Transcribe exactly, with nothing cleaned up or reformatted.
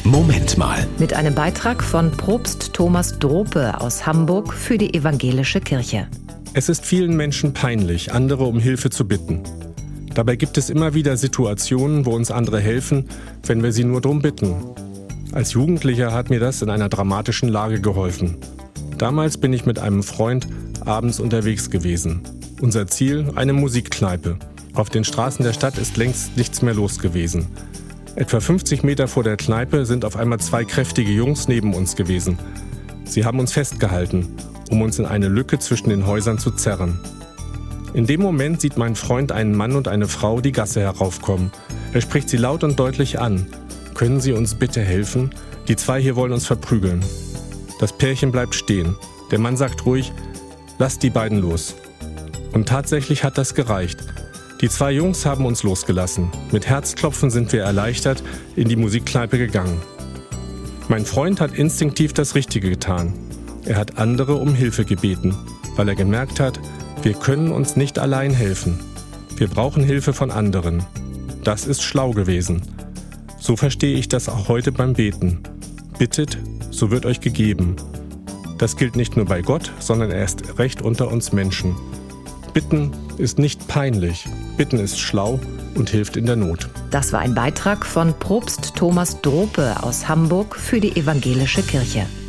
Moment mal. Mit einem Beitrag von Propst Thomas Drope aus Hamburg für die Evangelische Kirche. Es ist vielen Menschen peinlich, andere um Hilfe zu bitten. Dabei gibt es immer wieder Situationen, wo uns andere helfen, wenn wir sie nur darum bitten. Als Jugendlicher hat mir das in einer dramatischen Lage geholfen. Damals bin ich mit einem Freund abends unterwegs gewesen. Unser Ziel, eine Musikkneipe. Auf den Straßen der Stadt ist längst nichts mehr los gewesen. Etwa fünfzig Meter vor der Kneipe sind auf einmal zwei kräftige Jungs neben uns gewesen. Sie haben uns festgehalten, um uns in eine Lücke zwischen den Häusern zu zerren. In dem Moment sieht mein Freund einen Mann und eine Frau die Gasse heraufkommen. Er spricht sie laut und deutlich an. Können Sie uns bitte helfen? Die zwei hier wollen uns verprügeln. Das Pärchen bleibt stehen. Der Mann sagt ruhig, lasst die beiden los. Und tatsächlich hat das gereicht. Die zwei Jungs haben uns losgelassen. Mit Herzklopfen sind wir erleichtert in die Musikkneipe gegangen. Mein Freund hat instinktiv das Richtige getan. Er hat andere um Hilfe gebeten, weil er gemerkt hat, wir können uns nicht allein helfen. Wir brauchen Hilfe von anderen. Das ist schlau gewesen. So verstehe ich das auch heute beim Beten. Bittet, so wird euch gegeben. Das gilt nicht nur bei Gott, sondern erst recht unter uns Menschen. Bitten ist nicht peinlich. Bitten ist schlau und hilft in der Not. Das war ein Beitrag von Propst Thomas Drope aus Hamburg für die Evangelische Kirche.